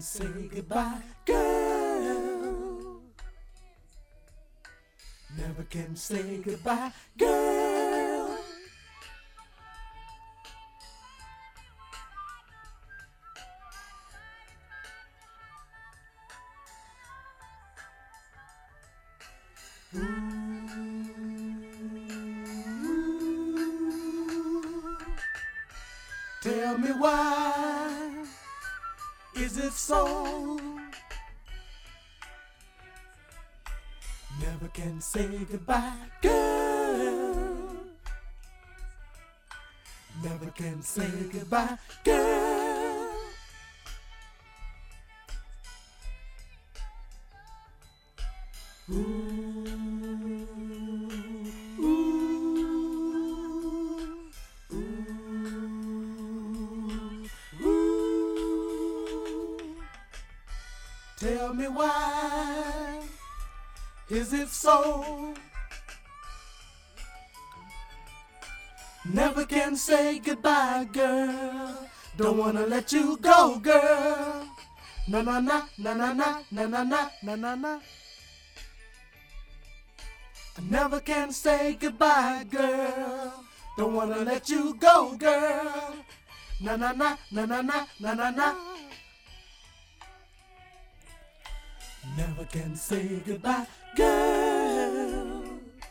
can say goodbye, girl. Never can say goodbye, girl. Tell me why is it so? Never can say goodbye, girl. Never can say goodbye, girl. Ooh, ooh, ooh, ooh. Tell me why is it so? Never can say goodbye, girl. Don't wanna let you go, girl. Na na na na na na na na na na na na. I never can say goodbye, girl. Don't wanna let you go, girl. Na na na na na na na na na. Never can say goodbye, girl.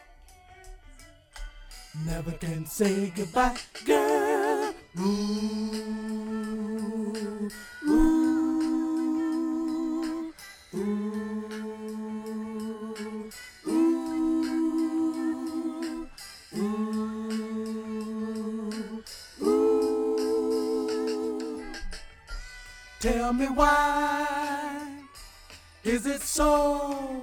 Never can say goodbye, girl. Ooh, ooh, ooh, ooh, ooh, ooh. Tell me why is it so?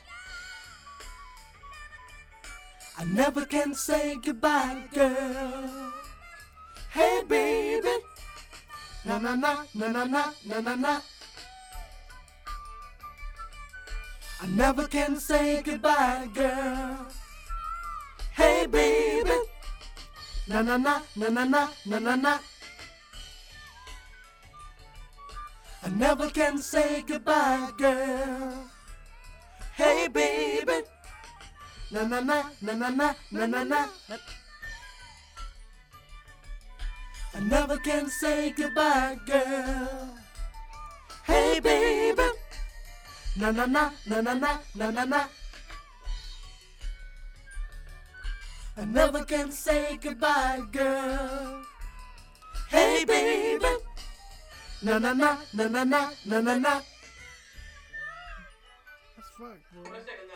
I never can say goodbye, girl. Hey, baby. Na na na na na na na na na. I never can say goodbye, girl. Hey, baby. Na na na na na na na na na. I never can say goodbye, girl. Hey, baby. Na na na na na na na na na. I never can say goodbye, girl. Hey, baby. Na na na na na na na na na. I never can say goodbye, girl. Hey, baby. Na na na na na na na na na. That's fucked, bro.